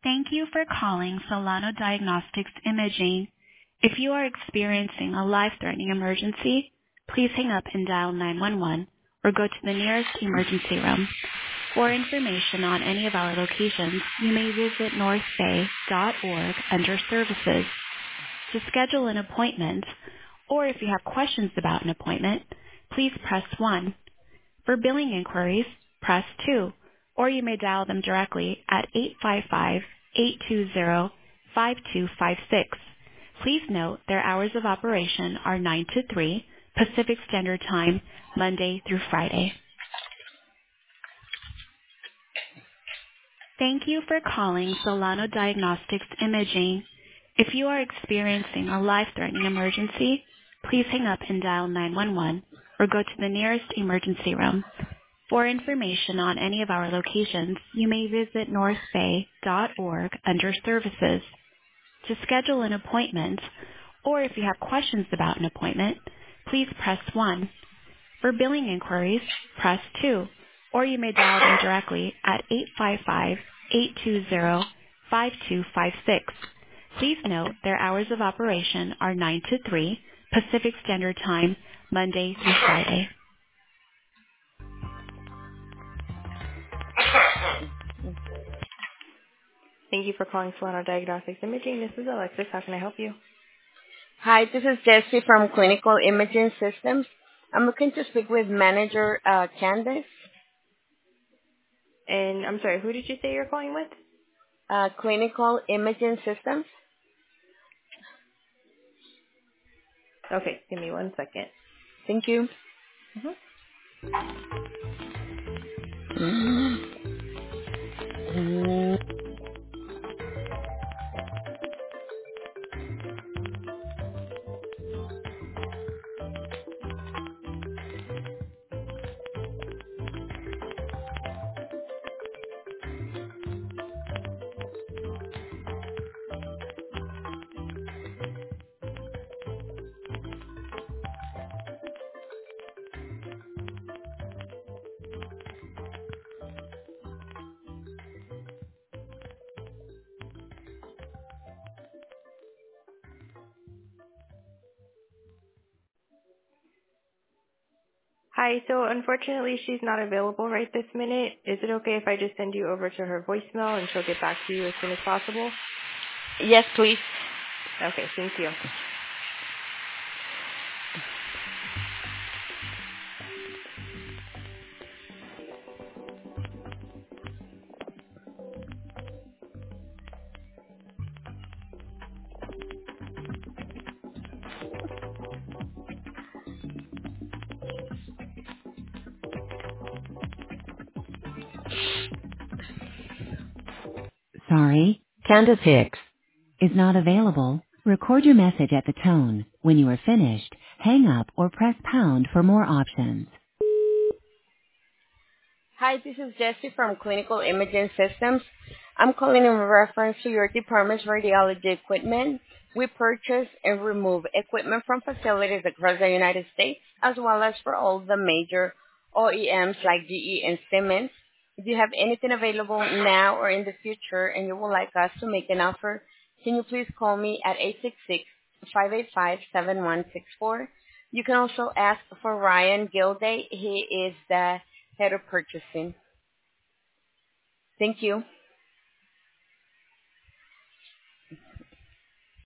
Thank you for calling Solano Diagnostics Imaging. If you are experiencing a life-threatening emergency, please hang up and dial 911 or go to the nearest emergency room. For information on any of our locations, you may visit northbay.org under Services. To schedule an appointment, or if you have questions about an appointment, please press 1. For billing inquiries, press 2, or you may dial them directly at 855-820-5256. Please note their hours of operation are 9 to 3 Pacific Standard Time, Monday through Friday. Thank you for calling Solano Diagnostics Imaging. If you are experiencing a life-threatening emergency, please hang up and dial 911 or go to the nearest emergency room. For information on any of our locations, you may visit northbay.org under Services. To schedule an appointment, or if you have questions about an appointment, please press 1. For billing inquiries, press 2, or you may dial them directly at 855-820-5256. Please note their hours of operation are 9 to 3 Pacific Standard Time, Monday through Friday. Thank you for calling Solano Diagnostics Imaging. This is Alexis. How can I help you? Hi, this is Jessie from Clinical Imaging Systems. I'm looking to speak with Manager Candace. And I'm sorry, who did you say you're calling with? Clinical Imaging Systems. Okay, give me 1 second. Thank you. Hi, so unfortunately she's not available right this minute. Is it okay if I just send you over to her voicemail and she'll get back to you as soon as possible? Yes, please. Okay, thank you. Sorry, Candace Hicks is not available. Record your message at the tone. When you are finished, hang up or press pound for more options. Hi, this is Jessie from Clinical Imaging Systems. I'm calling in reference to your department's radiology equipment. We purchase and remove equipment from facilities across the United States, as well as for all the major OEMs like GE and Siemens. If you have anything available now or in the future and you would like us to make an offer, can you please call me at 866-585-7164. You can also ask for Ryan Gilday. He is the head of purchasing. Thank you.